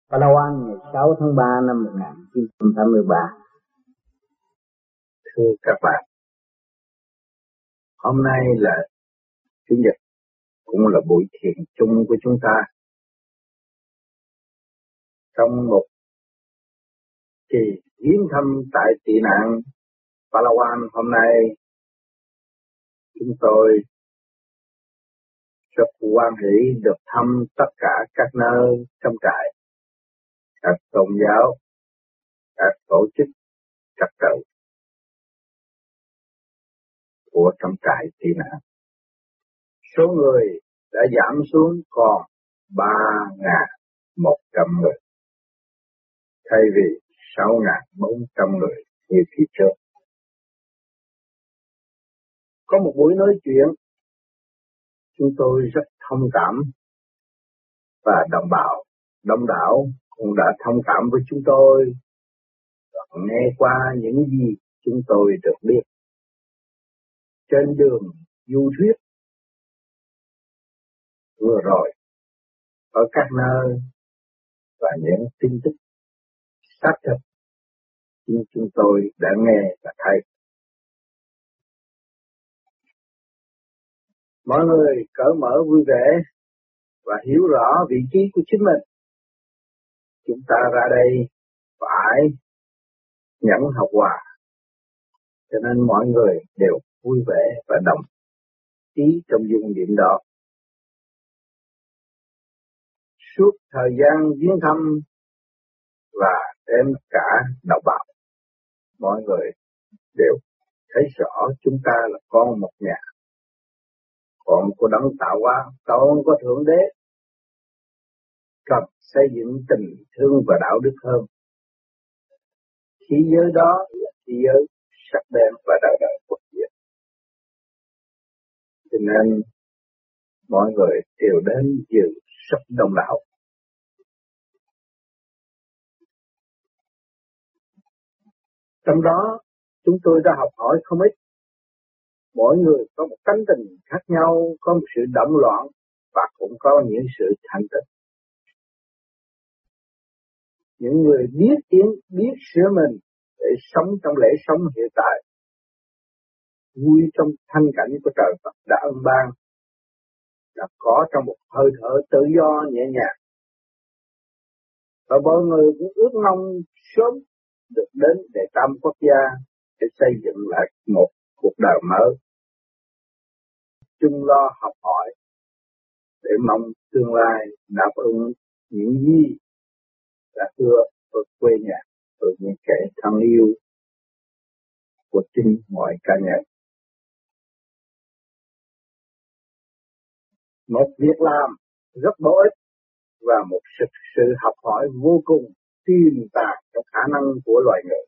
Palawan ngày 6 tháng 3 năm 1983. Thưa các bạn, hôm nay là Chủ nhật, cũng là buổi thiền chung của chúng ta. Trong một kỳ viếng thăm tại tị nạn Palawan hôm nay, chúng tôi rất hoan hỷ được thăm tất cả các nơi trong trại, các tôn giáo, các tổ chức trật tự của trong trại tị nạn. Số người đã giảm xuống còn 3.100 người, thay vì 6.400 người như kỳ trước. Có một buổi nói chuyện, chúng tôi rất thông cảm và đồng bào đông đảo cũng đã thông cảm với chúng tôi và nghe qua những gì chúng tôi được biết. Trên đường du thuyết vừa rồi ở các nơi và những tin tức xác thực nhưng chúng tôi đã nghe và thấy. Mọi người cởi mở vui vẻ và hiểu rõ vị trí của chính mình. Chúng ta ra đây phải nhận học hòa, cho nên mọi người đều vui vẻ và đồng ý trong dung điểm đó. Suốt thời gian viếng thăm và đem cả đạo bào, mọi người đều thấy rõ chúng ta là con một nhà, con của đấng tạo hóa, con của Thượng Đế, cần xây dựng tình thương và đạo đức hơn. Khí giới đó là khí giới sắc bén và đời đời bất diệt. Cho nên mọi người đều đến dự rất đông đảo. Trong đó chúng tôi đã học hỏi không ít. Mỗi người có một tánh tình khác nhau, có một sự động loạn và cũng có những sự thanh tịnh. Những người biết sửa mình để sống trong lễ sống hiện tại, vui trong thanh cảnh của trời Phật đã ân ban, đã có trong một hơi thở tự do nhẹ nhàng. Và mọi người cũng ước mong sớm được đến để Tam Quốc gia để xây dựng lại một cuộc đời mới, chung lo học hỏi để mong tương lai đáp ứng những gì đã hứa ở quê nhà, ở những kẻ thân yêu của chính mọi cá nhân. Một việc làm rất bổ ích và một sự học hỏi vô cùng tiềm tàng trong khả năng của loài người,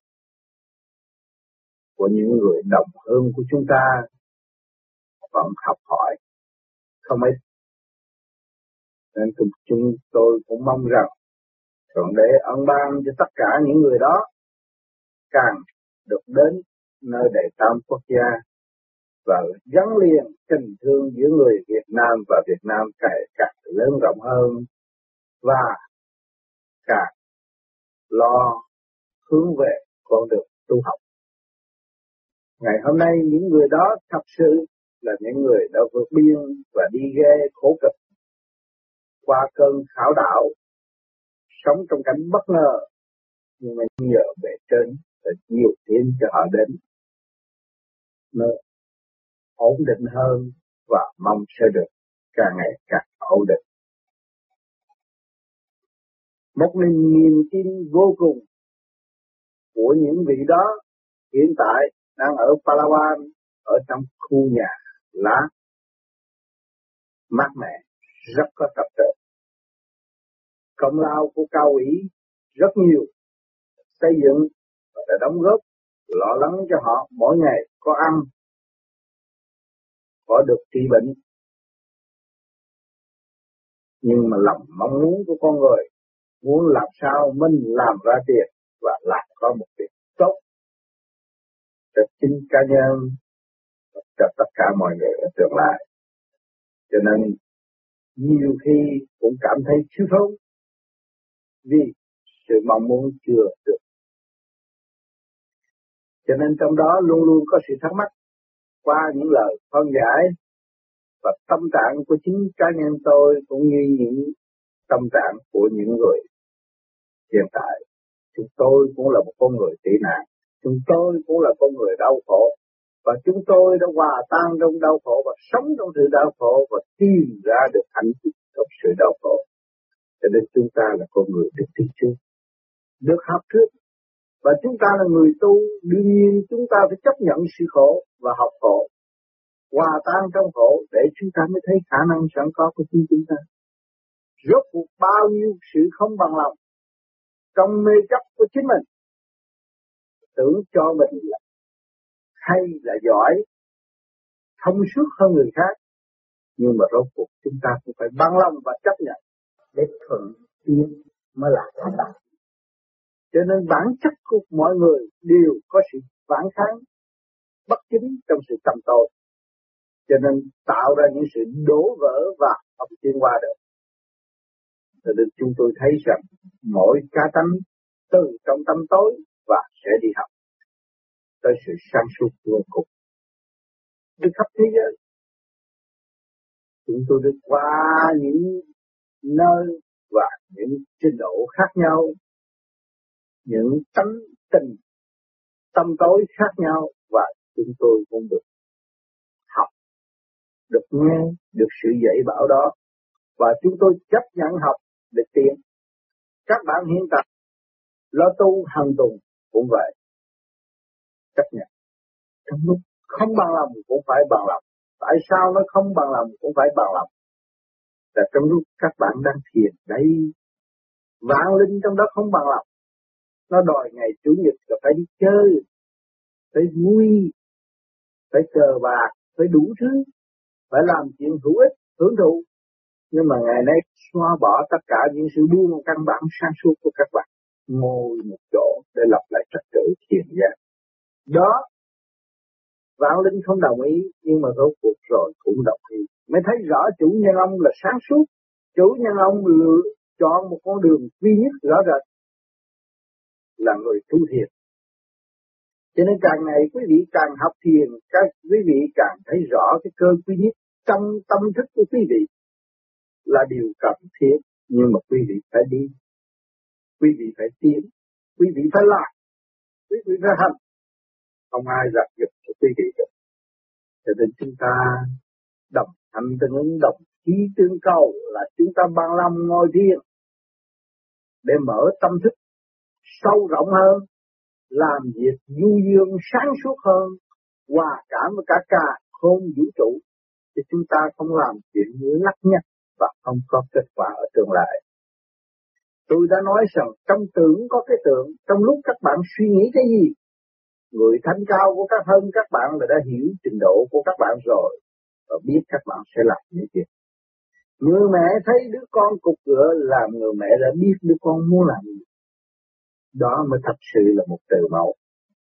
của những người đồng hương của chúng ta vẫn học hỏi không ít. Nên chúng tôi cũng mong rằng Thượng Đế ân ban cho tất cả những người đó càng được đến nơi đệ Tam Quốc gia và gắn liền tình thương giữa người Việt Nam và Việt Nam càng lớn rộng hơn và càng lo hướng về con đường tu học. Ngày hôm nay những người đó thật sự là những người đã vượt biên và đi ghê khổ cực qua cơn khảo đảo, sống trong cảnh bất ngờ, nhưng mà nhờ bề trên là nhiều tiền cho họ đến nơi ổn định hơn và mong sẽ được càng ngày càng ổn định. Một niềm tin vô cùng của những vị đó hiện tại đang ở Palawan, ở trong khu nhà lá mát mẻ, rất có trật tự. Công lao của cao ủy rất nhiều, xây dựng và đã đóng góp lo lắng cho họ mỗi ngày có ăn, có được trị bệnh. Nhưng mà lòng mong muốn của con người muốn làm sao mình làm ra tiền và làm có một việc tốt cho chính cá nhân, cho tất cả mọi người ở tương lai. Cho nên nhiều khi cũng cảm thấy thiếu thốn vì sự mong muốn chưa được. Cho nên trong đó luôn luôn có sự thắc mắc qua những lời phân giải và tâm trạng của chính cá nhân tôi cũng như những tâm trạng của những người hiện tại. Chúng tôi cũng là một con người tị nạn, chúng tôi cũng là con người đau khổ, và chúng tôi đã hòa tan trong đau khổ và sống trong sự đau khổ và tìm ra được hạnh phúc trong sự đau khổ. Cho nên chúng ta là con người được tiếp trước, được học trước, và chúng ta là người tu, đương nhiên chúng ta phải chấp nhận sự khổ và học khổ, hòa tan trong khổ để chúng ta mới thấy khả năng sẵn có của chính chúng ta. Rốt cuộc bao nhiêu sự không bằng lòng trong mê chấp của chính mình, tưởng cho mình hay là giỏi, thông suốt hơn người khác, nhưng mà rốt cuộc chúng ta cũng phải bằng lòng và chấp nhận để thuận tiến mới là thành đạt. Cho nên bản chất của mọi người đều có sự phản kháng bất chính trong sự tâm tối, cho nên tạo ra những sự đổ vỡ và không tiến qua được. Cho nên chúng tôi thấy rằng mỗi cá tánh từ trong tâm tối và sẽ đi học tới sự sáng suốt vô cùng. Đi khắp thế giới, chúng tôi được qua những nơi và những trình độ khác nhau, những tánh tình tâm tối khác nhau, và chúng tôi cũng được học, được nghe, được sự dạy bảo đó, và chúng tôi chấp nhận học để tiến. Các bạn hiện tại lo tu hàng tuần cũng vậy, chấp nhận. Trong lúc không bằng lòng cũng phải bằng lòng. Tại sao nó không bằng lòng cũng phải bằng lòng? Là trong lúc các bạn đang thiền đấy, vạn linh trong đó không bằng lòng. Nó đòi ngày chủ nhật là phải đi chơi, phải vui, phải cờ bạc, phải đủ thứ, phải làm chuyện hữu ích, hưởng thụ. Nhưng mà ngày nay xóa bỏ tất cả những sự buông căn bản sáng suốt của các bạn, ngồi một chỗ để lập lại trật tự thiền giác. Đó, vạn linh không đồng ý, nhưng mà rốt cuộc rồi cũng đồng ý. Mới thấy rõ chủ nhân ông là sáng suốt, chủ nhân ông lựa chọn một con đường duy nhất rõ rệt, là người tu thiền. Cho nên càng ngày quý vị càng học thiền, các quý vị càng thấy rõ cái cơ duy nhất trong tâm thức của quý vị là điều cần thiết. Nhưng mà quý vị phải đi, quý vị phải tiến, quý vị phải làm, quý vị phải hành. Không ai giật giật cho quý vị được. Cho nên chúng ta đồng hành tương ứng, đồng chí tương cầu, là chúng ta bằng lòng ngồi thiền để mở tâm thức sâu rộng hơn, làm việc du dương sáng suốt hơn, hòa cảm với cả khôn vũ trụ, thì chúng ta không làm chuyện lắc nhắc và không có kết quả ở tương lai. Tôi đã nói rằng trong tưởng có cái tượng, trong lúc các bạn suy nghĩ cái gì, người thanh cao của các hơn các bạn là đã hiểu trình độ của các bạn rồi, và biết các bạn sẽ làm những việc. Người mẹ thấy đứa con cục cửa, làm người mẹ đã biết đứa con muốn làm gì. Đó mới thật sự là một từ mẫu.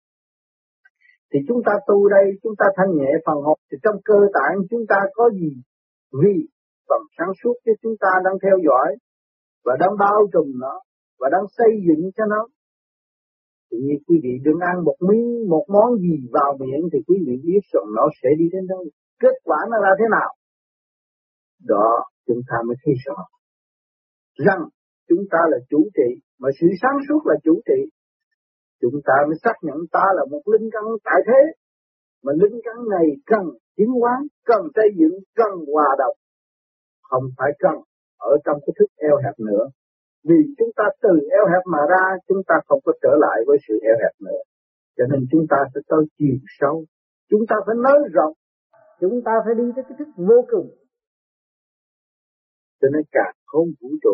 Thì chúng ta tu đây, chúng ta thanh nhẹ phần hồn, thì trong cơ tạng chúng ta có gì? Vì phần sáng suốt cho chúng ta đang theo dõi, và đang bao trùm nó, và đang xây dựng cho nó. Thì như quý vị đừng ăn một món gì vào miệng thì quý vị biết rằng nó sẽ đi đến đâu, kết quả nó là thế nào. Đó chúng ta mới thấy rõ rằng chúng ta là chủ trị, mà sự sáng suốt là chủ trị. Chúng ta mới xác nhận ta là một linh căn tại thế, mà linh căn này cần tiến hóa, cần xây dựng, cần hòa đồng, không phải cần ở trong cái thức eo hẹp nữa. Vì chúng ta từ eo hẹp mà ra, chúng ta không có trở lại với sự eo hẹp nữa. Cho nên chúng ta phải tới chiều sâu, chúng ta phải nới rộng, chúng ta phải đi tới cái thức vô cùng. Cho nên cả không vũ trụ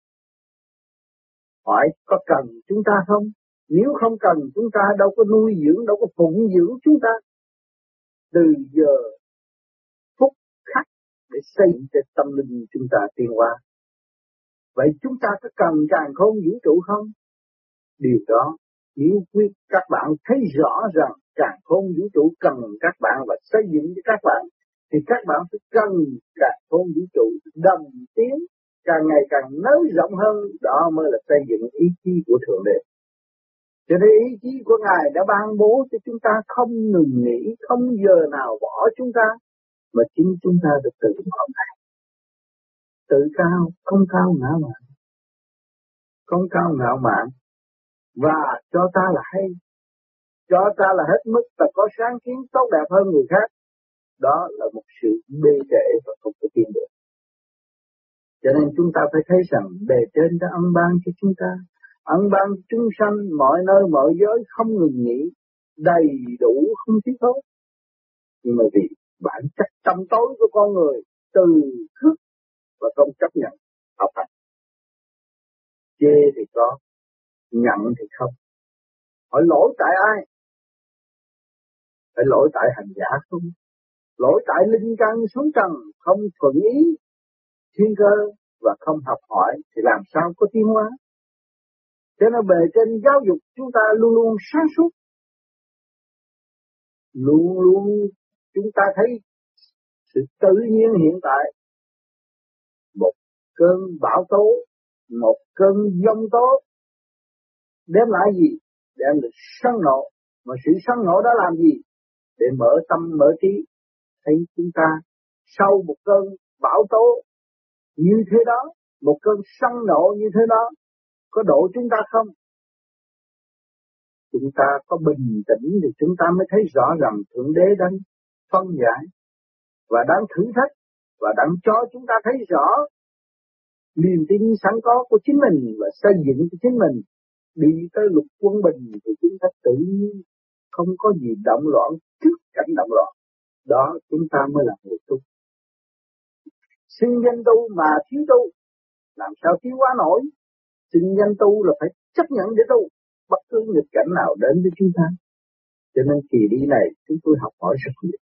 hỏi có cần chúng ta không? Nếu không cần chúng ta đâu có nuôi dưỡng, đâu có phụng dưỡng chúng ta. Từ giờ phút khắc để xây dựng cho tâm linh chúng ta tiến hóa. Vậy chúng ta có cần càn khôn vũ trụ không? Điều đó, nếu quyết các bạn thấy rõ rằng càn khôn vũ trụ cần các bạn và xây dựng cho các bạn, thì các bạn phải cần càn khôn vũ trụ đồng tiến càng ngày càng nới rộng hơn, đó mới là xây dựng ý chí của Thượng Đế. Cho nên ý chí của Ngài đã ban bố cho chúng ta không ngừng nghỉ, không giờ nào bỏ chúng ta, mà chính chúng ta được tự bỏ này. Tự cao, không cao ngạo mạn, không cao ngạo mạn, và cho ta là hay, cho ta là hết mức và có sáng kiến tốt đẹp hơn người khác. Đó là một sự bê trễ và không có tiến được. Cho nên chúng ta phải thấy rằng bề trên đã ân ban cho chúng ta, ân ban chúng sanh mọi nơi mọi giới không ngừng nghỉ, đầy đủ không thiếu thốn. Nhưng mà vì bản chất tâm tối của con người từ thức và không chấp nhận học hành, chê thì có, nhận thì không. Hỏi lỗi tại ai? Phải lỗi tại hành giả không? Lỗi tại linh căn xuống trần không thuận ý thiên cơ và không học hỏi thì làm sao có tiến hóa? Cho nên bề trên giáo dục chúng ta luôn luôn sáng suốt, luôn luôn chúng ta thấy sự tự nhiên hiện tại. Một cơn bão tố, một cơn giông tố đem lại gì? Đem được sân nộ. Mà sự sân nộ đó làm gì? Để mở tâm mở trí. Thấy chúng ta sau một cơn bão tố như thế đó, một cơn sân nộ như thế đó, có độ chúng ta không? Chúng ta có bình tĩnh thì chúng ta mới thấy rõ rằng Thượng Đế đang phân giải và đang thử thách và đang cho chúng ta thấy rõ niềm tin sẵn có của chính mình và xây dựng của chính mình. Đi tới lục quân bình thì chúng ta tự nhiên không có gì động loạn trước cảnh động loạn. Đó chúng ta mới là người tu. Xưng danh tu mà thiếu tu, làm sao thiếu hóa nổi? Xưng danh tu là phải chấp nhận để tu, bất cứ nghịch cảnh nào đến với chúng ta. Cho nên kỳ đi này chúng tôi học hỏi rất nhiều.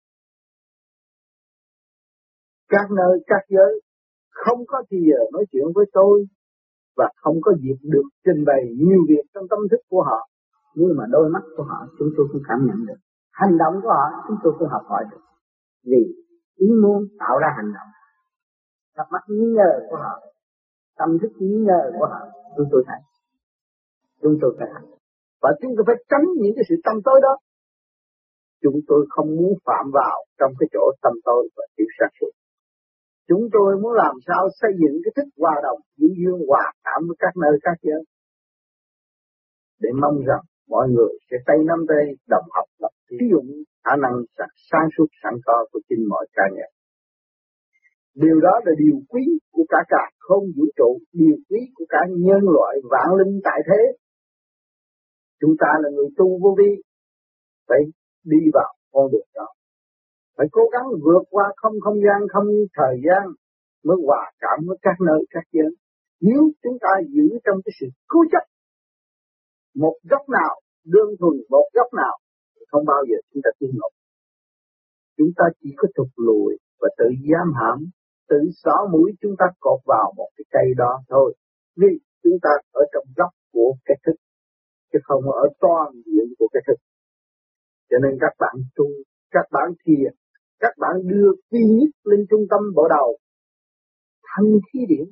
Các nơi, các giới không có thì giờ nói chuyện với tôi và không có dịp được trình bày nhiều việc trong tâm thức của họ. Nhưng mà đôi mắt của họ chúng tôi cũng cảm nhận được. Hành động của họ chúng tôi cũng học hỏi được. Vì ý muốn tạo ra hành động. Cặp mắt nghi ngờ của họ, tâm thức nghi ngờ của họ, chúng tôi thấy. Chúng tôi phải hành. Và chúng tôi phải tránh những cái sự tâm tối đó. Chúng tôi không muốn phạm vào trong cái chỗ tâm tối và thiếu sáng suốt. Chúng tôi muốn làm sao xây dựng cái thức hòa đồng, dữ dương hòa cảm với các nơi các giới. Để mong rằng mọi người sẽ tay nắm tay đồng học tập sử dụng khả năng sáng suốt sẵn có của chính mọi cá nhân. Điều đó là điều quý của cả không vũ trụ, điều quý của cả nhân loại vạn linh tại thế. Chúng ta là người tu vô vi, phải đi vào con đường đó. Phải cố gắng vượt qua không gian, không thời gian mới hòa cảm với các nơi, các giới. Nếu chúng ta giữ trong cái sự cố chấp, một góc nào, đơn thuần một góc nào, không bao giờ chúng ta tiến nổi. Chúng ta chỉ có thụt lùi và tự giam hãm, tự xỏ mũi chúng ta cột vào một cái cây đó thôi. Vì chúng ta ở trong góc của cái thức, chứ không ở toàn diện của cái thức. Cho nên các bạn tu, các bạn thiền, các bạn đưa duy nhất lên trung tâm bộ đầu, thanh khí điển.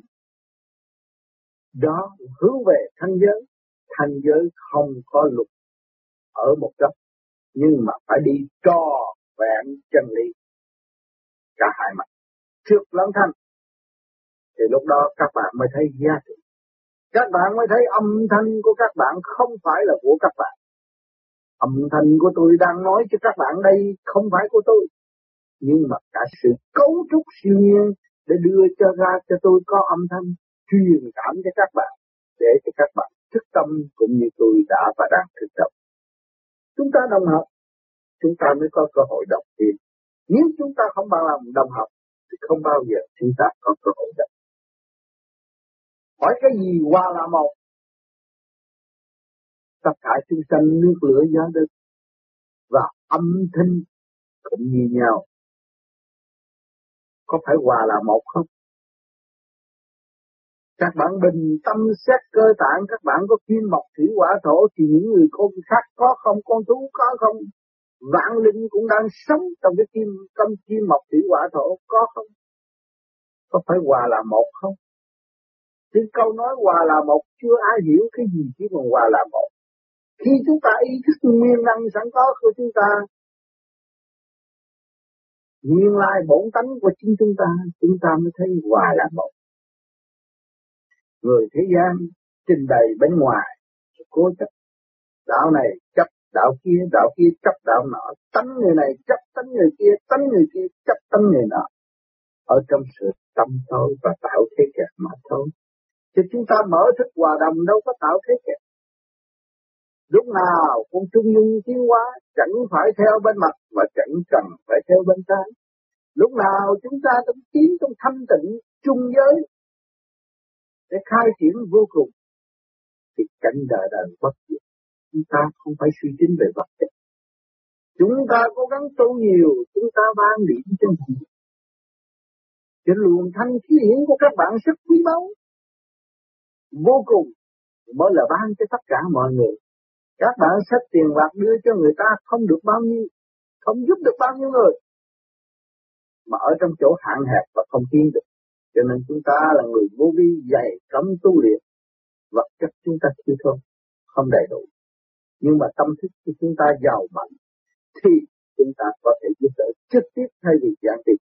Đó hướng về thanh giới không có luật ở một góc, nhưng mà phải đi trò vẹn chân lý, cả hai mặt, trước lẫn thanh. Thì lúc đó các bạn mới thấy giá trị. Các bạn mới thấy âm thanh của các bạn không phải là của các bạn. Âm thanh của tôi đang nói cho các bạn đây không phải của tôi. Nhưng mà cả sự cấu trúc siêu nhiên để đưa cho tôi có âm thanh truyền cảm cho các bạn, để cho các bạn thức tâm cũng như tôi đã và đang thức tâm. Chúng ta đồng học, chúng ta mới có cơ hội đồng tiến. Nếu chúng ta không bao làm đồng học thì không bao giờ chúng ta có cơ hội đồng. Hỏi cái gì hòa là một. Tất cả chúng sanh nước lửa gió đất và âm thanh cũng như nhau. Có phải hòa là một không? Các bạn bình tâm xét cơ tạng, các bạn có kim mộc thủy hỏa thổ thì những người con khác có không, con thú có không? Vạn linh cũng đang sống trong cái kim mộc thủy hỏa thổ có không? Có phải hòa là một không? Thì câu nói hòa là một chưa ai hiểu cái gì chứ còn hòa là một. Khi chúng ta ý thức nguyên năng sẵn có của nguyên lai bổn tánh của chính chúng ta mới thấy hòa là một. Người thế gian trình bày bên ngoài cố chấp đạo này chấp đạo kia chấp đạo nọ, tánh người này chấp tánh người kia chấp tánh người nọ, ở trong sự tâm thôi và tạo thế kẹt mà thôi. Chứ chúng ta mở thức hòa đồng đâu có tạo thế kẹt. Lúc nào cũng trung dung tiến hóa, chẳng phải theo bên mặt mà chẳng cần phải theo bên trái. Lúc nào chúng ta cũng tiến trong thanh tịnh trung giới để khai triển vô cùng, thì cảnh đời đời bất diệt. Chúng ta không phải suy tính về vật chất. Chúng ta cố gắng tu nhiều, chúng ta ban điểm cho nhiều. Cái luồng thanh khí hiển của các bạn rất quý báu, vô cùng, mới là ban cho tất cả mọi người. Các bạn xách tiền bạc đưa cho người ta không được bao nhiêu, không giúp được bao nhiêu người, mà ở trong chỗ hạn hẹp và không tiến được. Cho nên chúng ta là người vô vi dày cấm tu luyện, vật chất chúng ta chưa thôi, không đầy đủ. Nhưng mà tâm thức của chúng ta giàu mạnh, thì chúng ta có thể giúp đỡ trực tiếp thay vì gián tiếp.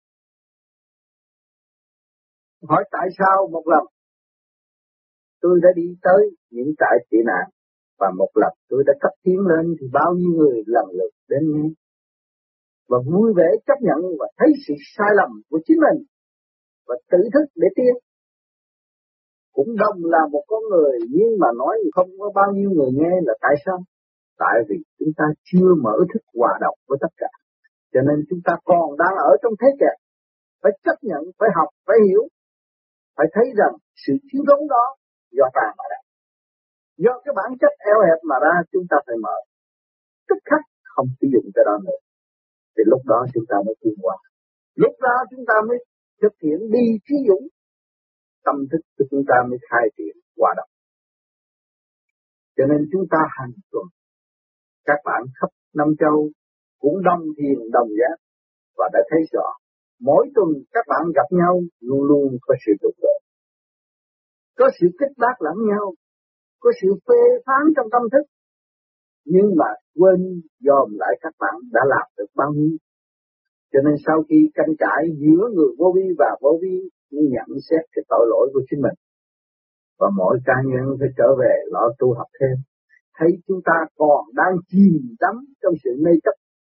Hỏi tại sao một lần tôi đã đi tới những trại tị nạn, và một lần tôi đã cấp tiến lên thì bao nhiêu người lần lượt đến nghe và vui vẻ chấp nhận và thấy sự sai lầm của chính mình và tự thức để tiến. Cũng đồng là một con người, nhưng mà nói không có bao nhiêu người nghe là tại sao? Tại vì chúng ta chưa mở thức hòa đồng với tất cả, cho nên chúng ta còn đang ở trong thế kẹt. Phải chấp nhận, phải học, phải hiểu, phải thấy rằng sự thiếu thốn đó do ta mà ra, do cái bản chất eo hẹp mà ra. Chúng ta phải mở, tức khắc không sử dụng cái đó nữa, thì lúc đó chúng ta mới tiến hóa. Lúc đó chúng ta mới thực hiện đi trí dũng, tâm thức của chúng ta mới khai triển hòa đồng. Cho nên chúng ta hành tuần, các bạn khắp năm châu cũng đồng thiền đồng giác và đã thấy rõ mỗi tuần các bạn gặp nhau luôn luôn có sự đụng độ, có sự kích bác lẫn nhau, có sự phê phán trong tâm thức, nhưng mà quên dòm lại các bạn đã làm được bao nhiêu. Cho nên sau khi tranh cãi giữa người vô vi và vô vi, nhận xét cái tội lỗi của chính mình, và mỗi cá nhân phải trở về lo tu học thêm, thấy chúng ta còn đang chìm đắm trong sự mê chấp.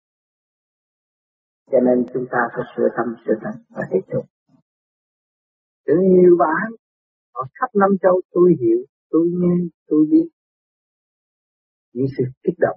Cho nên chúng ta phải sửa tâm sửa tánh và tiếp tục. Cho nên nhiều bạn ở khắp năm châu tôi hiểu, tôi nghe, tôi biết những sự kích động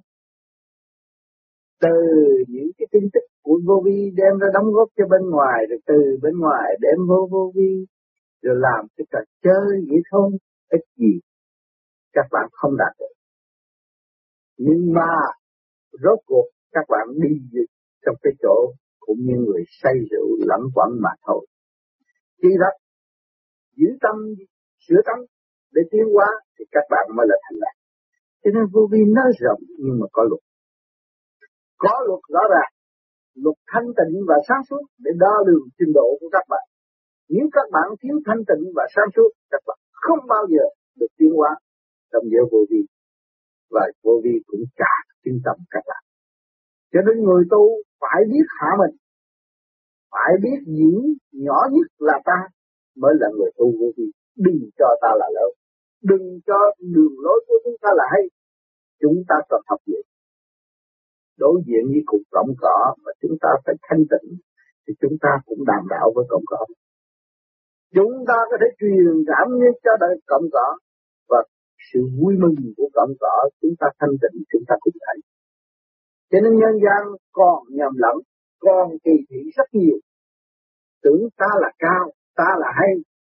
từ những cái tin tức của vô vi đem ra đóng góp cho bên ngoài, rồi từ bên ngoài đem vô vi, rồi làm cái trò chơi vậy thôi, ích gì các bạn không đạt được. Nhưng mà rốt cuộc các bạn đi trong cái chỗ cũng như người say rượu lẫn quẩn mà thôi. Chỉ rất giữ tâm, sửa tâm để tiến hóa thì các bạn mới là thành đạt. Cho nên vô vi nói rộng nhưng mà có luật. Có luật rõ ràng, luật thanh tịnh và sáng suốt để đo lường trình độ của các bạn. Nếu các bạn thiếu thanh tịnh và sáng suốt, các bạn không bao giờ được tiến hóa trong giới vô vi. Và vô vi cũng trả chân tâm các bạn. Cho nên người tu phải biết hạ mình, phải biết những nhỏ nhất là ta mới là người tu vô vi. Đừng cho ta là lớn, đừng cho đường lối của chúng ta là hay. Chúng ta còn học gì? Đối diện với cục cọng cỏ mà chúng ta phải thanh tịnh, thì chúng ta cũng đàm đạo với cọng cỏ. Chúng ta có thể truyền cảm như cho đời cọng cỏ, và sự vui mừng của cọng cỏ chúng ta thanh tịnh chúng ta cũng thấy. Cho nên nhân gian còn nhầm lẫn, còn kỳ thị rất nhiều, tưởng ta là cao, ta là hay,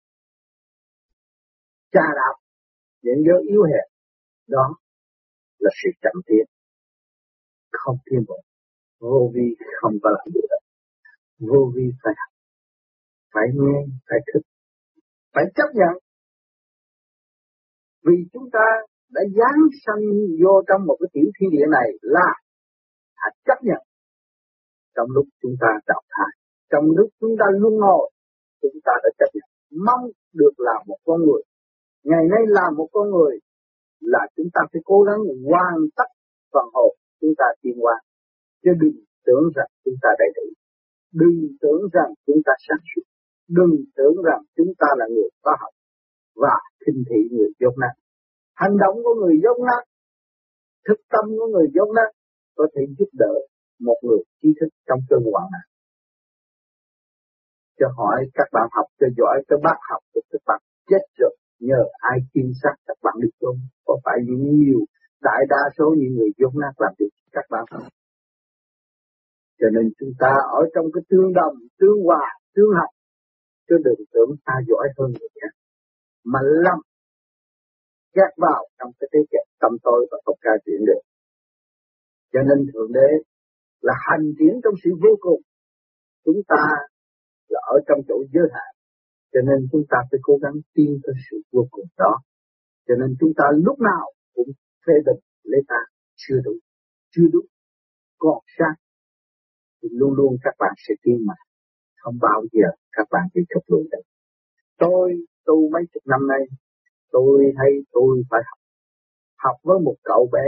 trà đạp những giới yếu hèn, đó là sự chậm tiến, không tiến bộ. Vô vi không có làm được. Vô vi phải học, phải nghe, phải thức, phải chấp nhận. Vì chúng ta đã giáng sanh vô trong một cái tiểu thiên địa này là hãy chấp nhận. Trong lúc chúng ta đào thải, trong lúc chúng ta luân hồi, chúng ta đã chấp nhận, mong được làm một con người Ngày nay làm một con người là chúng ta phải cố gắng hoàn tất phần hồn chúng ta tiến hóa, chứ đừng tưởng rằng chúng ta đầy đủ, đừng tưởng rằng chúng ta sáng suốt, đừng tưởng rằng chúng ta là người có học và khinh thị người dốt nát. Hành động của người dốt nát, thức tâm của người dốt nát có thể giúp đỡ một người trí thức trong cơn hoạn nạn. Cho hỏi các bạn học cho giỏi, các bác học được các bạn chết rồi, nhờ ai kim sát các bạn đi không? Có phải nhiều đại đa số những người dốt nát làm được các bạn không? Cho nên chúng ta ở trong cái tương đồng, tương hòa, tương học, chứ đừng tưởng ta giỏi hơn người khác, mà lầm gạt vào trong cái thế kẹt tâm tôi và không cải thiện được. Cho nên Thượng Đế là hành tiến trong sự vô cùng, chúng ta là ở trong chỗ giới hạn, cho nên chúng ta phải cố gắng tiến tới sự vô cùng đó. Cho nên chúng ta lúc nào cũng phê bình lấy ta chưa đủ, còn sát thì luôn luôn các bạn sẽ tiến mà không bao giờ các bạn bị thụt lùi được. Tôi tu mấy chục năm nay, tôi thấy tôi phải học với một cậu bé,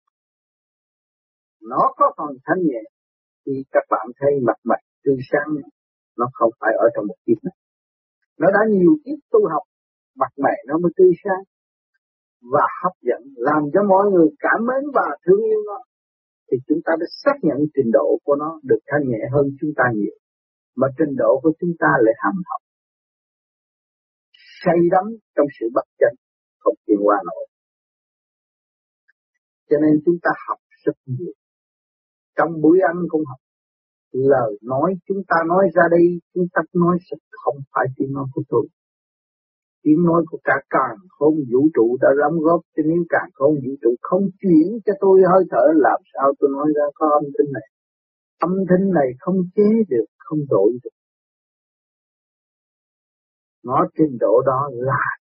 nó có phần thanh nhẹ thì các bạn thấy mặt mày tươi sáng, nó không phải ở trong một kiếp này, nó đã nhiều kiếp tu học, mặt mày nó mới tươi sáng và hấp dẫn, làm cho mọi người cảm mến và thương yêu nó, thì chúng ta đã xác nhận trình độ của nó được thanh nhẹ hơn chúng ta nhiều, mà trình độ của chúng ta lại hầm học, say đắm trong sự bất chánh, không tiến hóa nổi. Cho nên chúng ta học rất nhiều. Trong buổi ăn cũng học. Lời nói chúng ta nói ra đây, chúng ta nói sẽ không phải tiếng nói của tôi. Tiếng nói của cả càn khôn vũ trụ đã đóng góp, cho nên càn khôn vũ trụ không chuyển cho tôi hơi thở, làm sao tôi nói ra có âm thanh này. Âm thanh này không chế được, không đổi được. Nó trình độ đó là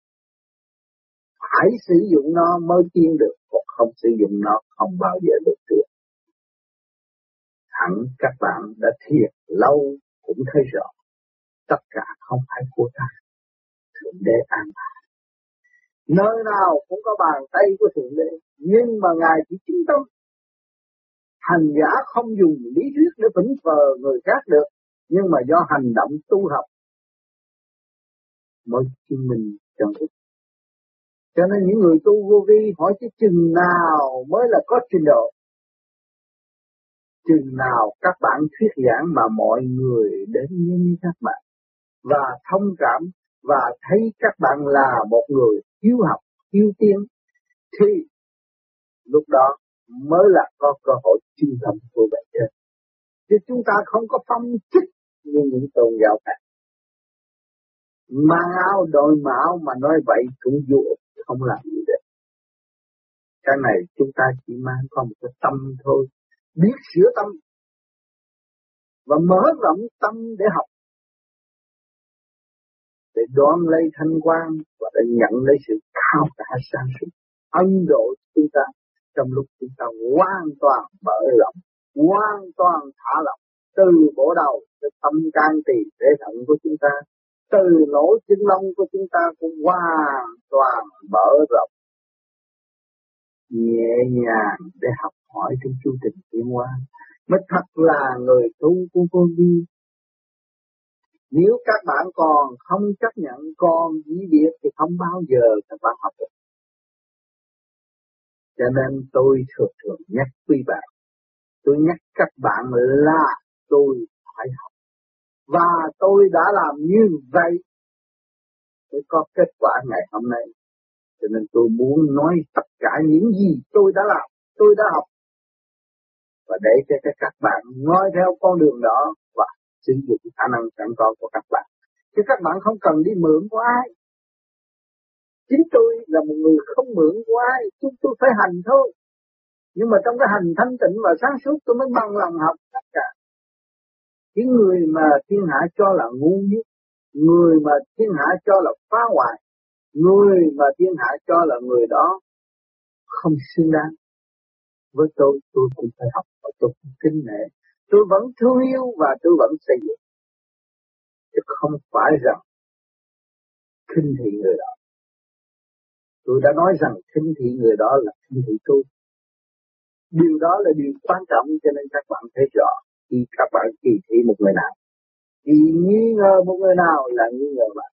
phải sử dụng nó mới tiến được, còn không sử dụng nó không bao giờ được được. Hẳn các bạn đã thiệt lâu cũng thấy rõ, tất cả không phải của ta, Thượng Đế an bài. Nơi nào cũng có bàn tay của Thượng Đế, nhưng mà Ngài chỉ chứng tâm. Hành giả không dùng lý thuyết để phỉnh phờ người khác được, nhưng mà do hành động tu học mới chứng minh chân thực. Cho nên những người tu vô vi hỏi chứ chừng nào mới là có trình độ? Chừng nào các bạn thuyết giảng mà mọi người đến như các bạn và thông cảm và thấy các bạn là một người hiếu học, hiếu tiến, thì lúc đó mới là có cơ hội chứng tâm của bề trên. Chứ chúng ta không có phong trích như những tôn giáo khác. Mang áo đội mão mà nói vậy cũng vô ích, không làm gì được. Cái này chúng ta chỉ mang có một cái tâm thôi, biết sửa tâm và mở rộng tâm để học, để đón lấy thanh quan và để nhận lấy sự khao khát sáng suốt, ân độ chúng ta trong lúc chúng ta hoàn toàn mở rộng, hoàn toàn thả lỏng từ bộ đầu tới tâm can tỳ để thận của chúng ta, từ lỗ chân lông của chúng ta cũng hoàn toàn mở rộng, nhẹ nhàng để học hỏi trong chu trình tiến hóa, mới thật là người tu của vô vi. Nếu các bạn còn không chấp nhận, còn dĩ biệt thì không bao giờ các bạn học được. Cho nên tôi thường nhắc quý bạn, tôi nhắc các bạn là tôi phải học. Và tôi đã làm như vậy để có kết quả ngày hôm nay. Cho nên tôi muốn nói tất cả những gì tôi đã làm, tôi đã học. Và để cho các bạn nói theo con đường đó và sử dụng khả năng sẵn có của các bạn. Chứ các bạn không cần đi mượn của ai. Chính tôi là một người không mượn của ai, tôi phải hành thôi. Nhưng mà trong cái hành thanh tịnh và sáng suốt tôi mới bằng lòng học tất cả. Những người mà thiên hạ cho là ngu nhất, người mà thiên hạ cho là phá hoại, người mà thiên hạ cho là người đó không xứng đáng. Với tôi cũng phải học và tôi cũng kính nể. Tôi vẫn thương yêu và tôi vẫn xây dựng. Chứ không phải rằng khinh thị người đó. Tôi đã nói rằng khinh thị người đó là khinh thị tôi. Điều đó là điều quan trọng, cho nên các bạn thấy rõ khi các bạn kỳ thị một người nào, khi nghi ngờ một người nào là nghi ngờ bạn.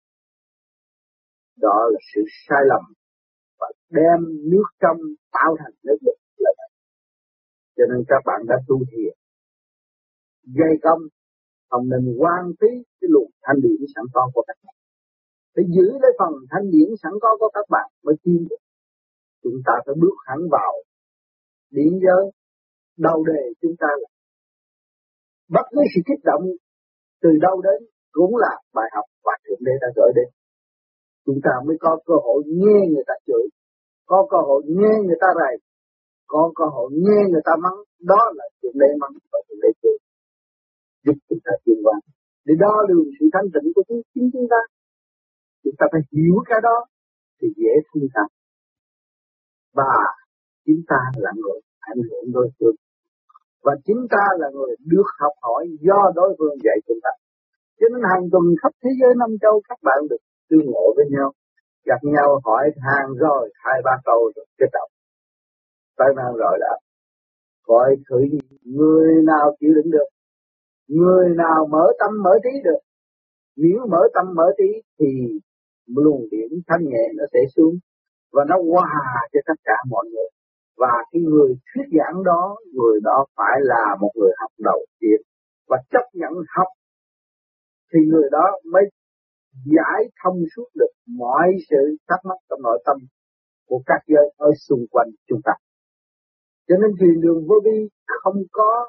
Đó là sự sai lầm và đem nước trong tạo thành nước đục là vậy. Cho nên các bạn đã tu thiền dày công, không nên quan phí cái luồng thanh điển sẵn có của các bạn. Phải giữ lấy phần thanh điển sẵn có của các bạn mới tiến được. Chúng ta phải bước hẳn vào điển giới. Đầu đề chúng ta là bất cứ sự kích động từ đâu đến cũng là bài học và Thượng Đế đã gửi đến. Chúng ta mới có cơ hội nghe người ta chửi, có cơ hội nghe người ta rầy, có cơ hội nghe người ta mắng. Đó là Thượng Đế mắng và Thượng Đế chửi, giúp chúng ta tiến hóa để đo lường sự thanh tịnh của chính chúng ta. Chúng ta phải hiểu cái đó thì dễ thông cảm. Và chúng ta là người ảnh hưởng đối phương, và chúng ta là người được học hỏi do đối phương dạy chúng ta. Cho nên hàng tuần khắp thế giới năm châu các bạn được tương ngộ với nhau, gặp nhau hỏi hàng rồi 2-3 câu rồi kết thúc. Tay mang rồi đã gọi thử người nào chịu đựng được, người nào mở tâm mở trí được. Nếu mở tâm mở trí thì luồng điển thanh nhẹ nó sẽ xuống và nó hòa cho tất cả mọi người. Và cái người thuyết giảng đó, người đó phải là một người học đầu tiên và chấp nhận học, thì người đó mới giải thông suốt được mọi sự thắc mắc trong nội tâm của các giới ở xung quanh chúng ta. Cho nên thiền đường vô vi không có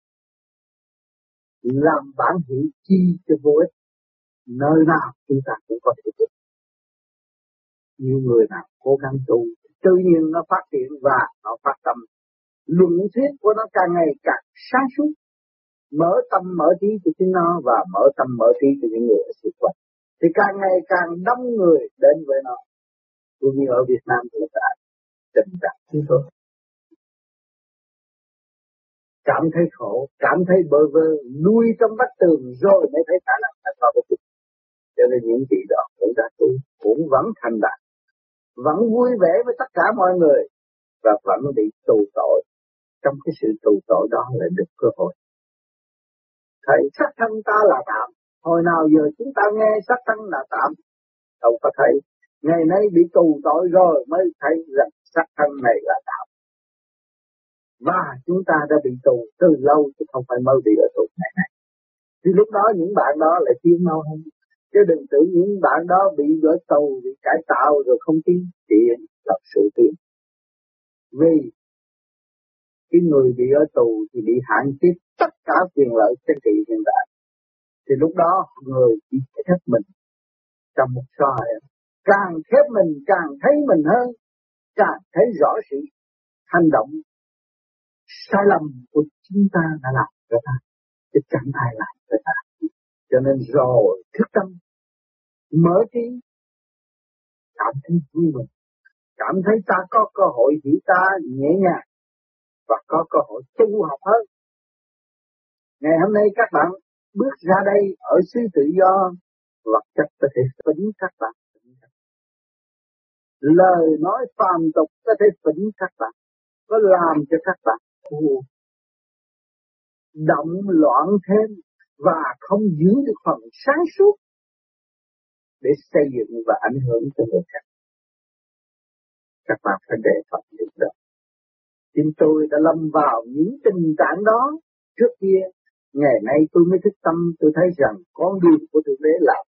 làm bản hiệu chi cho vô ích. Nơi nào chúng ta cũng có thể được. Nhiều người nào cố gắng tu, tự nhiên nó phát triển và nó phát tâm. Luận thuyết của nó càng ngày càng sáng suốt, mở tâm mở trí cho chính nó và mở tâm mở trí cho những người ở xung quanh. Thì càng ngày càng đông người đến với nó. Cũng như ở Việt Nam hiện tại, tình trạng thế thôi. Cảm thấy khổ, cảm thấy bơ vơ, nuôi trong vách tường rồi mới thấy khả năng là có một chút. Cho nên những vị đó cũng đã tu, cũng vẫn thành đạt, vẫn vui vẻ với tất cả mọi người và vẫn bị tù tội. Trong cái sự tù tội đó là được cơ hội. Thầy sắc thân ta là tạm, hồi nào giờ chúng ta nghe sắc thân là tạm, đâu có thấy. Ngày nay bị tù tội rồi mới thấy rằng sắc thân này là tạm. Và chúng ta đã bị tù từ lâu chứ không phải mới bị ở tù ngày này. Thì lúc đó những bạn đó lại tiến mau hơn. Chứ đừng tưởng những bạn đó bị ở tù, bị cải tạo rồi không tiến. Tiền là sự tiến. Vì cái người bị ở tù thì bị hạn chế tất cả quyền lợi chính trị hiện tại. Thì lúc đó người chỉ khép mình trong một xoài. Càng khép mình càng thấy mình hơn, càng thấy rõ sự hành động sai lầm của chúng ta đã làm cho ta, chứ chẳng ai làm cho ta. Cho nên rồi thức tâm, mở trí, cảm thấy vui mừng, cảm thấy ta có cơ hội hiểu ta nhẹ nhàng và có cơ hội tu học hơn. Ngày hôm nay các bạn bước ra đây ở xứ tự do, vật chất có thể phỉnh các bạn. Lời nói phàm tục có thể phỉnh các bạn, có làm cho các bạn động loạn thêm và không giữ được phần sáng suốt để xây dựng và ảnh hưởng cho người khác. Các bạn phải đề phòng điều đó. Chính tôi đã lâm vào những tình trạng đó trước kia. Ngày nay tôi mới thức tâm, tôi thấy rằng con đường của Thượng Đế là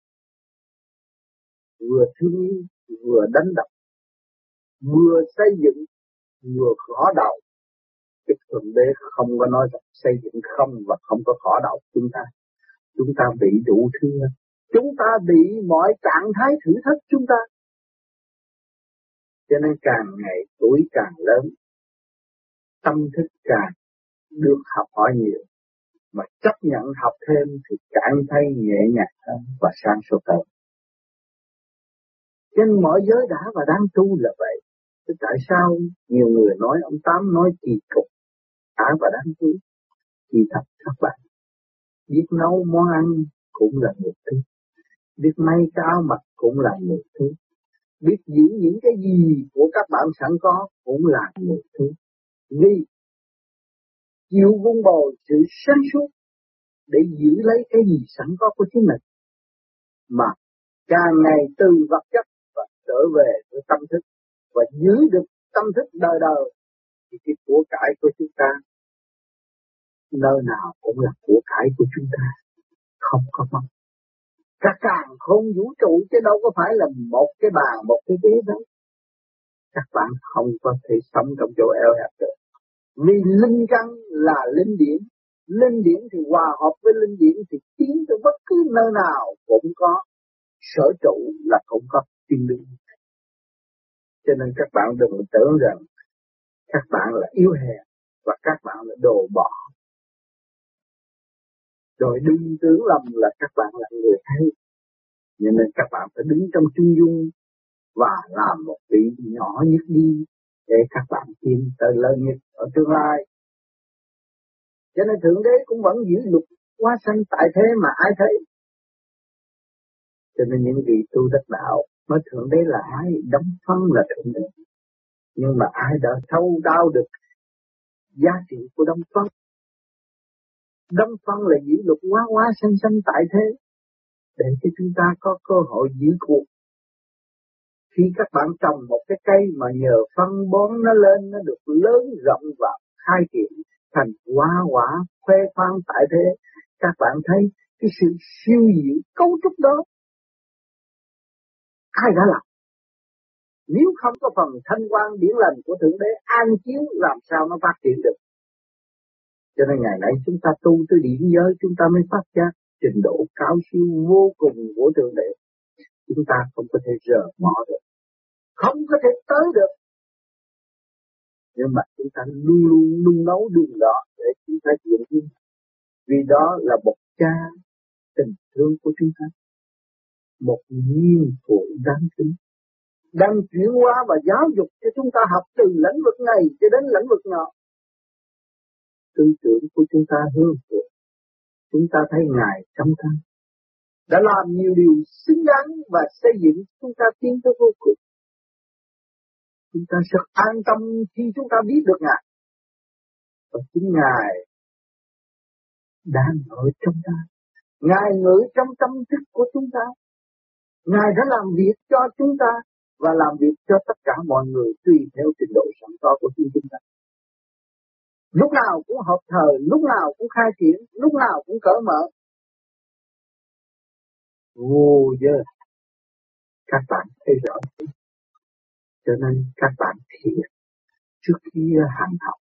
vừa thương yêu, vừa đánh đập, vừa xây dựng, vừa khỏ đầu. Cái Thượng Đế không có nói rằng xây dựng không và không có khỏ đầu chúng ta. Chúng ta bị đủ thứ, chúng ta bị mọi trạng thái thử thách chúng ta. Cho nên càng ngày tuổi càng lớn, tâm thức càng được học hỏi nhiều, mà chấp nhận học thêm thì càng thấy nhẹ nhàng hơn và sáng suốt hơn. Trên mọi giới đã và đang tu là vậy. Thế tại sao nhiều người nói ông Tám nói kỳ cục đã và đang tu? Kỳ thật các bạn, biết nấu món ăn cũng là một thứ, biết may cái áo mặc cũng là một thứ, biết giữ những cái gì của các bạn sẵn có cũng là một thứ. Vì chịu vun bồi sự sáng suốt để giữ lấy cái gì sẵn có của chính mình, mà càng ngày từ vật chất và trở về với tâm thức và giữ được tâm thức đời đời, thì cái của cải của chúng ta nơi nào cũng là của cải của chúng ta, không có mất. Cả càng không vũ trụ chứ đâu có phải là một cái bàn một cái ghế đâu. Các bạn không có thể sống trong chỗ eo hẹp được. Vì linh căn là linh điển. Linh điển thì hòa hợp với linh điển thì tiến tới bất cứ nơi nào cũng có sở trụ, là cũng có thiên lý. Cho nên các bạn đừng tưởng rằng các bạn là yếu hèn và các bạn là đồ bỏ. Rồi đừng tưởng lầm là các bạn là người hay. Nên các bạn phải đứng trong trung dung và làm một vị nhỏ nhất đi để các bạn tiến tới lớn nhất ở tương lai. Cho nên Thượng Đế cũng vẫn giữ luật hóa sanh tại thế mà ai thấy. Cho nên những vị tu đắc đạo nói Thượng Đế là ai? Đấng phân là Thượng Đế. Nhưng mà ai đã thâu đáo được giá trị của đấng phân? Đấng phân là giữ luật hóa sanh tại thế để cho chúng ta có cơ hội giữ cuộc. Khi các bạn trồng một cái cây mà nhờ phân bón nó lên, nó được lớn rộng và khai triển thành quả khoe khoang tại thế, các bạn thấy cái sự siêu diệu cấu trúc đó ai đã làm? Nếu không có phần thanh quan điển lành của Thượng Đế an chiếu, làm sao nó phát triển được? Cho nên ngày nay chúng ta tu tới điển giới, chúng ta mới phát giác trình độ cao siêu vô cùng của Thượng Đế. Chúng ta không có thể rờ mò được, không có thể tới được. Nhưng mà chúng ta luôn luôn nung nấu đường đó để chúng ta diễn tiến. Vì đó là một cha tình thương của chúng ta, một nhiên phụ đáng kính, đang chuyển hóa và giáo dục cho chúng ta học từ lĩnh vực này cho đến lĩnh vực nọ. Tư tưởng của chúng ta hướng thượng, chúng ta thấy Ngài trong ta đã làm nhiều điều xứng đáng và xây dựng chúng ta tiến tới vô cùng. Chúng ta sẽ an tâm khi chúng ta biết được Ngài. Và chính Ngài đang ở trong ta. Ngài ngự trong tâm thức của chúng ta. Ngài đã làm việc cho chúng ta và làm việc cho tất cả mọi người tùy theo trình độ sẵn có của chúng ta. Lúc nào cũng hợp thời, lúc nào cũng khai triển, lúc nào cũng cởi mở. Vô giờ các bạn thấy rõ. Cho nên các bạn thiền trước khi hành học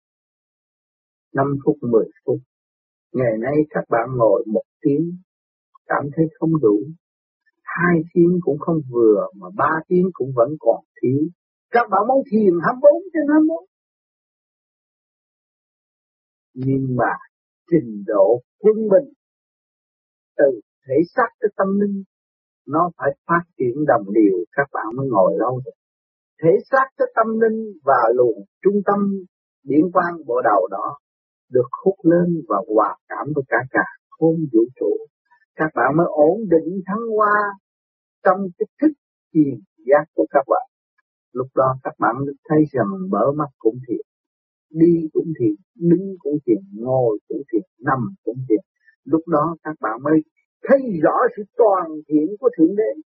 5 phút 10 phút. Ngày nay các bạn ngồi 1 tiếng cảm thấy không đủ, 2 tiếng cũng không vừa, mà 3 tiếng cũng vẫn còn thiếu. Các bạn muốn thiền 24/24. Nhưng mà trình độ quân bình từ thể xác tới tâm linh nó phải phát triển đồng đều, các bạn mới ngồi lâu được. Thể xác tới tâm linh và luồng trung tâm điển quang bộ đầu đó được hút lên và hòa cảm với cả khôn vũ trụ. Các bạn mới ổn định thăng hoa trong cái thức thiền giác của các bạn. Lúc đó các bạn thấy rằng mở mắt cũng thiền, đi cũng thiền, đứng cũng thiền, ngồi cũng thiền, nằm cũng thiền. Lúc đó các bạn mới thấy rõ sự toàn thiện của Thượng Đế,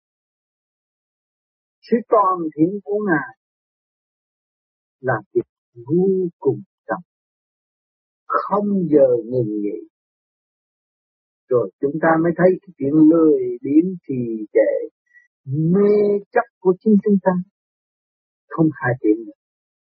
sự toàn thiện của Ngài là việc vô cùng trọng, không giờ ngừng nghỉ. Rồi chúng ta mới thấy cái chuyện lười biếng trì trệ, mê chấp của chính chúng ta không khai triển được.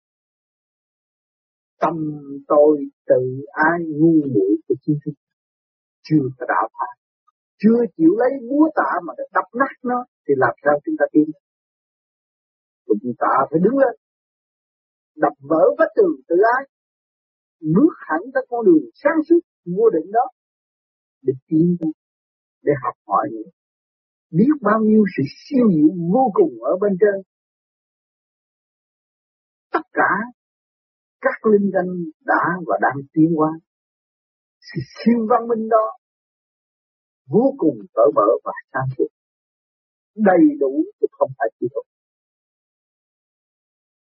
Tâm tôi tự ái ngu muội của chính chúng ta chưa có đạo pháp, chưa chịu lấy búa tạ mà đập nát nó thì làm sao chúng ta tin? Chúng ta phải đứng lên, đập vỡ vách tường tự ái, bước hẳn tới con đường sáng suốt vô định đó để tiến tới, để học hỏi nữa. Biết bao nhiêu sự siêu diệu vô cùng ở bên trên. Tất cả các linh căn đã và đang tiến hóa. Sự siêu văn minh đó vô cùng cởi mở và sáng suốt, đầy đủ chứ không phải chỉ thôi.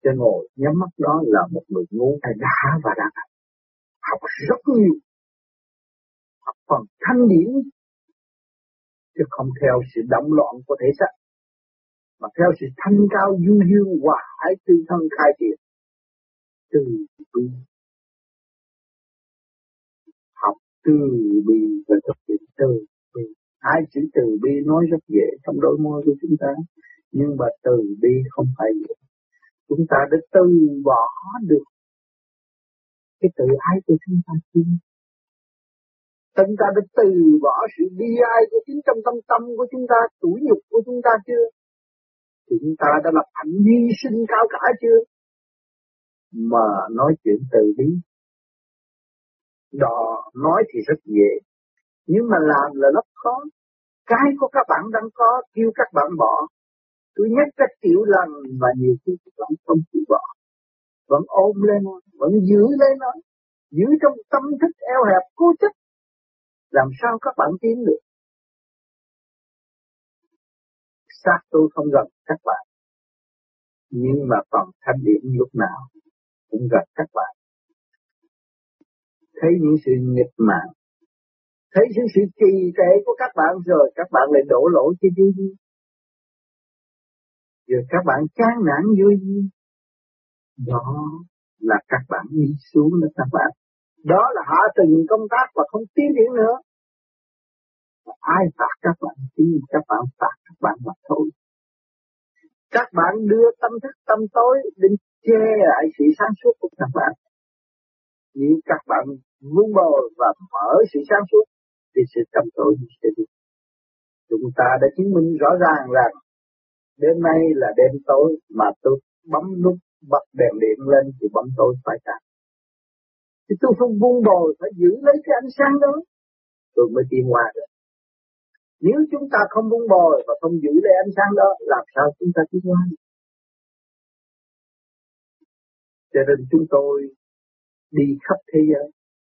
Cho ngồi nhắm mắt đó là một người ngu hay đã và đang học rất nhiều, học phần thanh điển, chứ không theo sự động loạn của thể xác, mà theo sự thanh cao du dương hòa hải tư thân khai triển. Từ bi, học từ bi và thực hiện từ bi. Hai chữ từ bi nói rất dễ trong đôi môi của chúng ta, nhưng mà từ bi không phải dễ. Chúng ta đã từ bỏ được cái tự ái của chúng ta chưa? Chúng ta đã từ bỏ sự bi ai của chính trong tâm tâm của chúng ta, tủi nhục của chúng ta chưa? Chúng ta đã lập hạnh hy sinh cao cả chưa? Mà nói chuyện từ bi, đó nói thì rất dễ, nhưng mà làm là rất khó. Cái của các bạn đang có, kêu các bạn bỏ. Tôi nhắc các triệu lần mà nhiều khi các bạn không chịu bỏ. Vẫn ôm lên nó, vẫn giữ lên nó, giữ trong tâm thức eo hẹp cố chấp. Làm sao các bạn tiến được? Xác tôi không gần các bạn, nhưng mà phần thanh điển lúc nào cũng gần các bạn. Thấy những sự nghịch mạng, thấy những sự trì trệ của các bạn rồi các bạn lại đổ lỗi cho Duy Duy. Rồi các bạn chán nản Duy Duy. Đó là các bạn đi xuống đó các bạn. Đó là hạ từng công tác và không tiến triển nữa. Ai phạt các bạn? Chính các bạn phạt các bạn mà thôi. Các bạn đưa tâm thức tâm tối đến che lại sự sáng suốt của các bạn. Nếu các bạn vun bồi và mở sự sáng suốt thì sự tâm tối sẽ đi. Chúng ta đã chứng minh rõ ràng rằng đêm nay là đêm tối mà tôi bấm nút bật đèn điện lên thì bóng tối phải tắt. Thì tôi không vun bồi phải giữ lấy cái ánh sáng đó tôi mới tiến qua được. Nếu chúng ta không vun bồi và không giữ lấy ánh sáng đó, làm sao chúng ta tiến qua? Cho nên chúng tôi đi khắp thế giới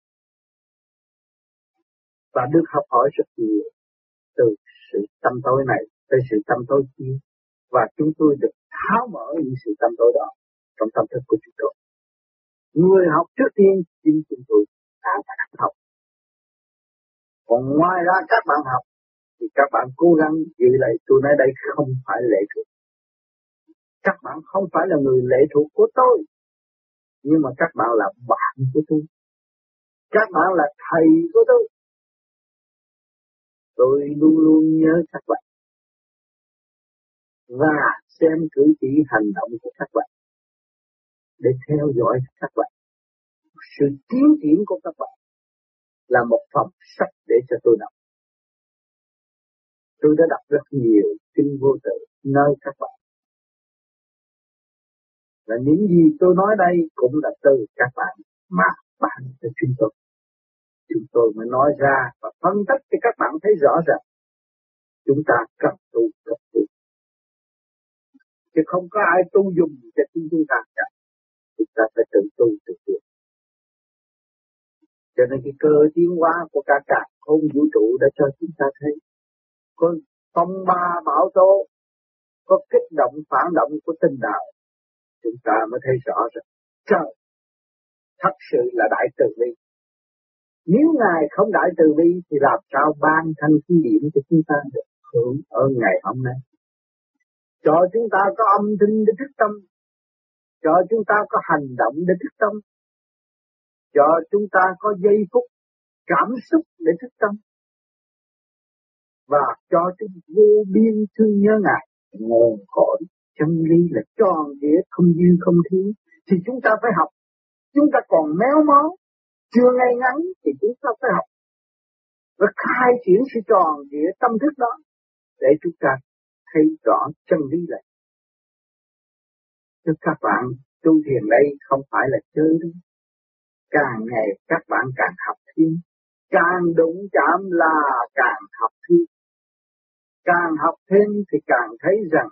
và được học hỏi rất nhiều từ sự tâm tối này tới sự tâm tối kia, và chúng tôi được tháo mở những sự tâm tối đó trong tâm thức của chúng tôi. Người học trước tiên chính chúng tôi đã học. Còn ngoài ra các bạn học thì các bạn cố gắng giữ lại. Tôi nói đây không phải lệ thuộc. Các bạn không phải là người lệ thuộc của tôi, nhưng mà các bạn là bạn của tôi. Các bạn là thầy của tôi. Tôi luôn luôn nhớ các bạn và xem cử chỉ hành động của các bạn để theo dõi các bạn. Sự tiến triển của các bạn là một phẩm sách để cho tôi đọc. Tôi đã đọc rất nhiều kinh vô tự nơi các bạn. Và những gì tôi nói đây cũng là từ các bạn mà bạn cho chúng tôi. Chúng tôi mới nói ra và phân tích cho các bạn thấy rõ ràng chúng ta cần tu cấp tu. Chứ không có ai tu dùng cho chúng ta cả. Chúng ta phải tự tu tự tiến. Cho nên cái cơ tiến hóa của cả không vũ trụ đã cho chúng ta thấy. Có phong ba bão tố, có kích động phản động của tinh đạo. Chúng ta mới thấy rõ ràng. Trời, thật sự là đại từ bi. Nếu Ngài không đại từ bi thì làm sao ban thanh khí điển cho chúng ta được hưởng ở ngày hôm nay. Cho chúng ta có âm thanh để thức tâm. Cho chúng ta có hành động để thức tâm. Cho chúng ta có giây phút cảm xúc để thức tâm. Và cho chúng vô biên thương nhớ Ngài. Nguồn cội chân lý là tròn địa không dư không thiếu. Thì chúng ta phải học. Chúng ta còn méo mó, chưa ngay ngắn thì chúng ta phải học. Và khai triển sự tròn địa tâm thức đó để chúng ta thấy rõ chân lý này. Chứ các bạn tu thiền đây không phải là chơi đâu. Càng ngày các bạn càng học thêm. Càng đụng chạm là càng học thêm. Càng học thêm thì càng thấy rằng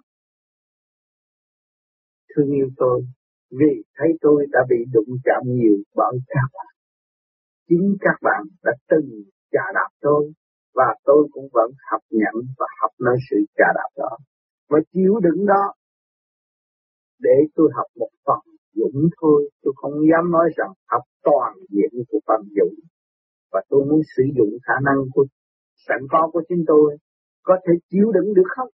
thương yêu tôi vì thấy tôi đã bị đụng chạm nhiều bởi các bạn. Chính các bạn đã từng chà đạp tôi và tôi cũng vẫn học nhận và học nơi sự chà đạp đó và chịu đựng đó để tôi học một phần dũng thôi. Tôi không dám nói rằng học toàn diện của phần dũng. Và tôi muốn sử dụng khả năng của sẵn có của chính tôi. Có thể chịu đựng được không?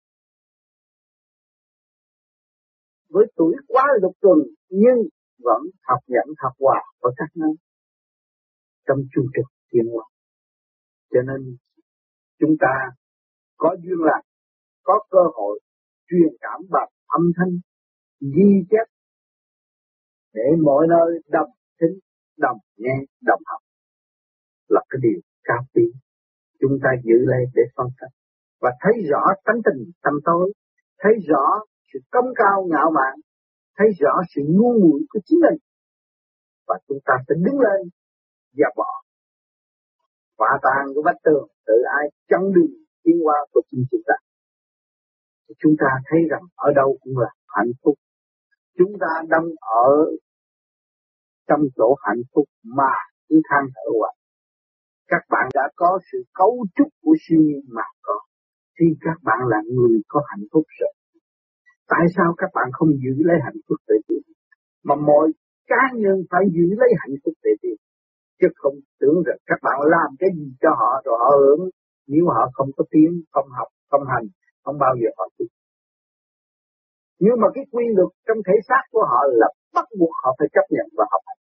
Với tuổi quá lục tuần nhưng vẫn học nhận học hòa ở các nơi trong chu trình tiến hóa. Cho nên chúng ta có duyên lành, có cơ hội truyền cảm bằng âm thanh, ghi chép để mọi nơi đồng thính, đồng nghe, đồng học là cái điều cao quý. Chúng ta giữ lấy để phân tích và thấy rõ tánh tình tâm tối, thấy rõ sự cống cao ngạo mạn, thấy rõ sự ngu muội của chính mình, và chúng ta sẽ đứng lên và bỏ phá tan cái vách tường tự ai chắn đường tiến qua của chính chúng ta. Chúng ta thấy rằng ở đâu cũng là hạnh phúc. Chúng ta đang ở trong chỗ hạnh phúc mà cứ than thở hoài. Các bạn đã có sự cấu trúc của siêu nhiên mà có, thì các bạn là người có hạnh phúc rồi. Tại sao các bạn không giữ lấy hạnh phúc để tiến? Mà mọi cá nhân phải giữ lấy hạnh phúc để tiến. Chứ không tưởng rằng các bạn làm cái gì cho họ rồi họ hưởng. Nếu họ không có tiến, không học, không hành, không bao giờ họ tiến. Nhưng mà cái quy luật trong thể xác của họ là bắt buộc họ phải chấp nhận và học hành.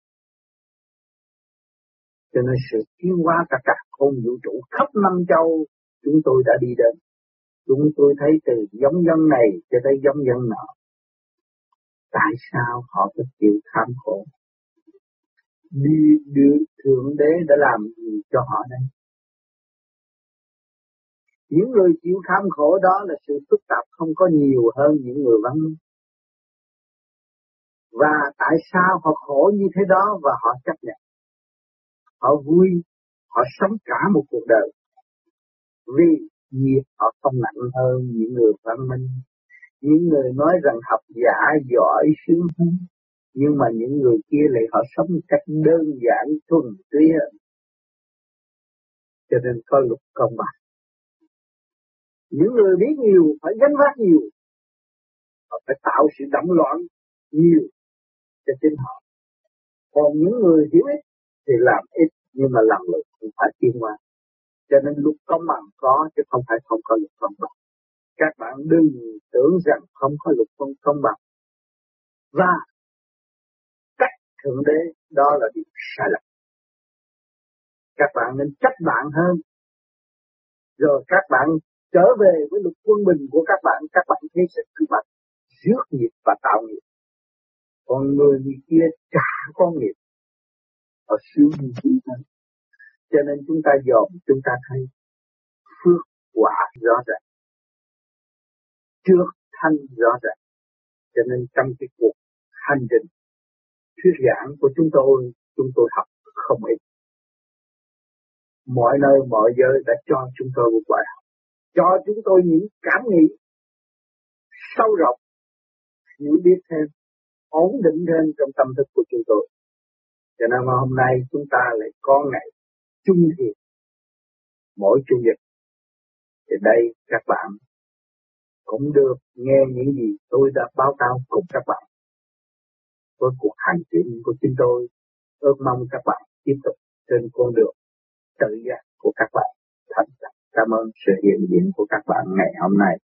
Cho nên sự tiến hóa cả không vũ trụ khắp năm châu chúng tôi đã đi đến. Chúng tôi thấy từ giống dân này cho tới giống dân nọ. Tại sao họ phải chịu kham khổ? Thượng đế đã làm gì cho họ đây? Những người chịu kham khổ đó là sự phức tạp không có nhiều hơn những người văn minh. Và tại sao họ khổ như thế đó và họ chấp nhận? Họ vui, họ sống cả một cuộc đời. Vì nghiệp họ không nặng hơn những người văn minh. Những người nói rằng học giả giỏi sướng hơn. Nhưng mà những người kia lại họ sống một cách đơn giản thuần túy hơn. Cho nên có luật công bằng. Những người biết nhiều phải gánh vác nhiều. Họ phải tạo sự động loạn nhiều cho chính họ. Còn những người hiểu ít thì làm ít nhưng mà làm lực cũng phải tiến hóa. Cho nên luật công bằng có chứ không phải không có luật công bằng. Các bạn đừng tưởng rằng không có luật công bằng. Và cách thượng đế đó là điều sai lầm. Các bạn nên trách bạn hơn. Rồi các bạn trở về với luật quân bình của các bạn thấy sẽ cứ bắt rước nghiệp và tạo nghiệp. Còn người kia trả có nghiệp, họ sướng như chúng ta. Cho nên chúng ta dòm, chúng ta thấy phước quả rõ ràng, trước thanh rõ ràng. Cho nên trong cái cuộc hành trình thuyết giảng của chúng tôi học không ít. Mọi nơi mọi giới đã cho chúng tôi một bài học, cho chúng tôi những cảm nghĩ sâu rộng, hiểu biết thêm, ổn định thêm trong tâm thức của chúng tôi. Cho nên hôm nay chúng ta lại có ngày chung thiền mỗi chủ nhật. Thì đây các bạn cũng được nghe những gì tôi đã báo cáo cùng các bạn. Với cuộc hành trình của chúng tôi, ước mong các bạn tiếp tục trên con đường tự giác của các bạn. Thật cảm ơn sự hiện diện của các bạn ngày hôm nay.